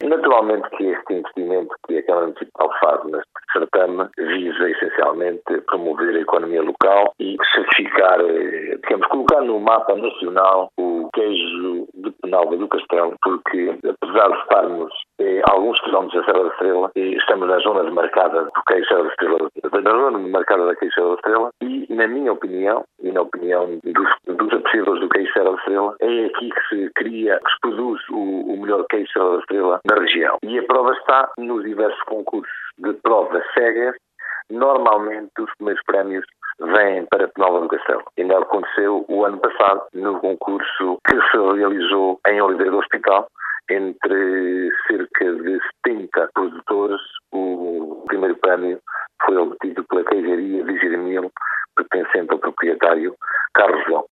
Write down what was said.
Naturalmente que este investimento que a Câmara Municipal faz neste certame visa essencialmente promover a economia local e certificar, digamos, colocar no mapa nacional o queijo de Penalva do Castelo, porque apesar de estarmos a alguns quilómetros da Serra da Estrela, estamos na zona demarcada do queijo Serra da Estrela, na zona demarcada da queijo Serra da Estrela, e na minha opinião, e na opinião dos apreciadores do queijo Serra da Estrela, é aqui que se cria, que se produz o melhor queijo Serra da Estrela da região. E a prova está nos diversos concursos de provas cegas. Normalmente os primeiros prémios vêm para Penalva do Castelo. Ainda aconteceu o ano passado no concurso que se realizou em Oliveira do Hospital, entre cerca de 70 produtores. O primeiro prémio foi obtido pela queijaria de Jeremil, pertencente ao proprietário Carlos João.